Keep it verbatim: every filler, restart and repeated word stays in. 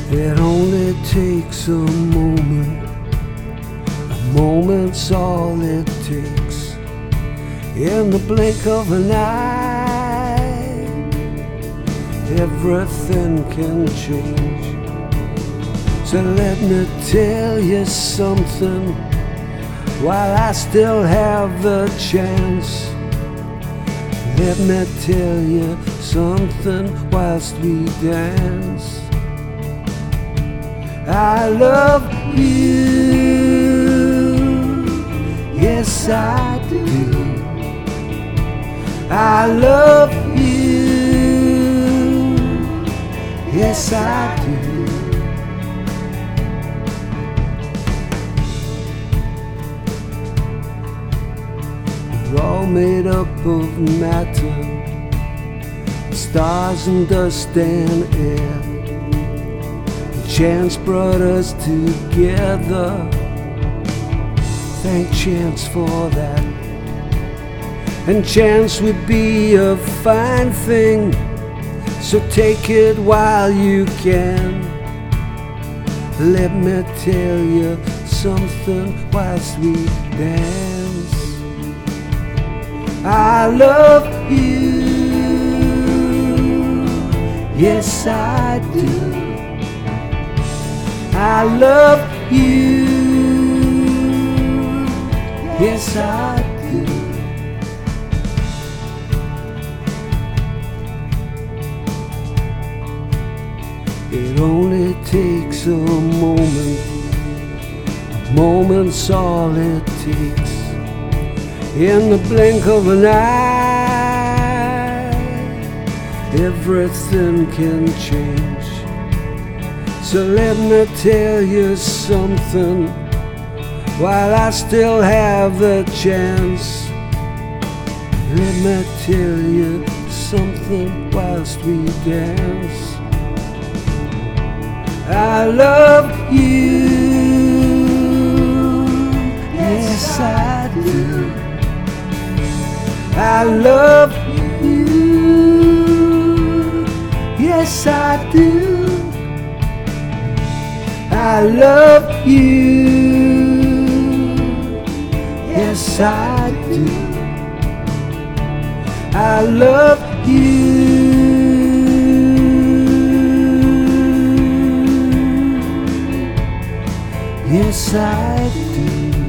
It only takes a moment, a moment's all it takes. In the blink of an eye, everything can change. So let me tell you something while I still have the chance. Let me tell you something whilst we dance. I love you, yes I do. I love you, yes I do. We're all made up of matter, stars and dust and air. Chance brought us together, thank chance for that. And chance would be a fine thing, so take it while you can. Let me tell you something whilst we dance. I love you, yes I do. I love you, yes I do. It only takes a moment, a moment's all it takes. In the blink of an eye, everything can change. So let me tell you something while I still have the chance. Let me tell you something whilst we dance. I love you, yes I do. I love you, yes I do. I love you, yes I do. I love you, yes I do.